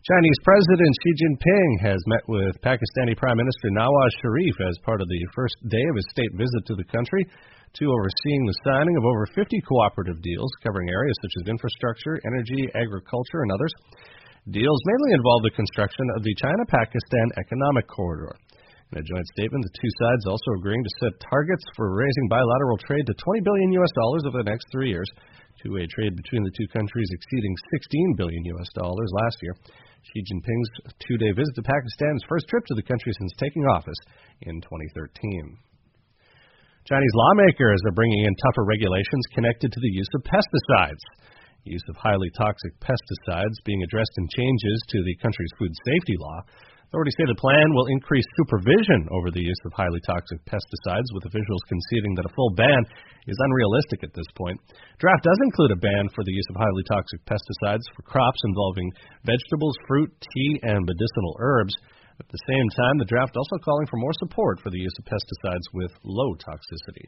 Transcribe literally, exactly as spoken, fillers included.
Chinese President Xi Jinping has met with Pakistani Prime Minister Nawaz Sharif as part of the first day of his state visit to the country, to overseeing the signing of over fifty cooperative deals covering areas such as infrastructure, energy, agriculture, and others. Deals mainly involve the construction of the China-Pakistan Economic Corridor. In a joint statement, the two sides also agreeing to set targets for raising bilateral trade to twenty billion U S dollars over the next three years, two-way trade between the two countries exceeding sixteen billion U S dollars last year. Xi Jinping's two-day visit to Pakistan is first trip to the country since taking office in twenty thirteen. Chinese lawmakers are bringing in tougher regulations connected to the use of pesticides. The use of highly toxic pesticides being addressed in changes to the country's food safety law. Authorities say the plan will increase supervision over the use of highly toxic pesticides, with officials conceding that a full ban is unrealistic at this point. Draft does include a ban for the use of highly toxic pesticides for crops involving vegetables, fruit, tea, and medicinal herbs. At the same time, the draft also calling for more support for the use of pesticides with low toxicity.